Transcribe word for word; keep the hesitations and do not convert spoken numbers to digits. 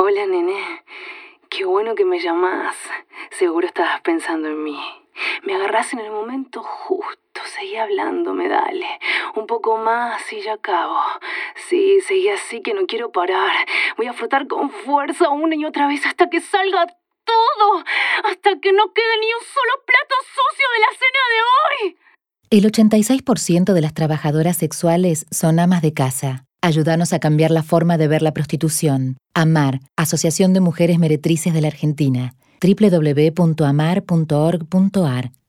Hola, nene. Qué bueno que me llamás. Seguro estabas pensando en mí. Me agarrás en el momento justo. Seguí hablándome, dale. Un poco más y ya acabo. Sí, seguí así que no quiero parar. Voy a frotar con fuerza una y otra vez hasta que salga todo. Hasta que no quede ni un solo plato sucio de la cena de hoy. El ochenta y seis por ciento de las trabajadoras sexuales son amas de casa. Ayúdanos a cambiar la forma de ver la prostitución. AMAR, Asociación de Mujeres Meretrices de la Argentina. doble u doble u doble u punto amar punto org punto ar